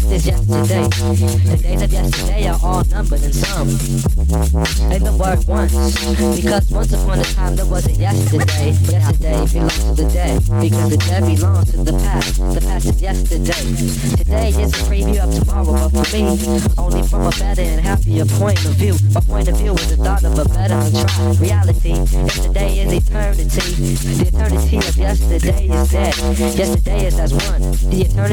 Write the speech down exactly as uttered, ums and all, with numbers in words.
is yesterday. The days of yesterday are all numbered and some. And the word once, because once upon a time there was a yesterday. Yesterday belongs to the dead, because the dead belongs to the past. The past is yesterday. Today is a preview of tomorrow, but for me, only from a better and happier point of view. My point of view is the thought of a better and try. Reality, yesterday is eternity. The eternity of yesterday is dead. Yesterday is as one. The eternity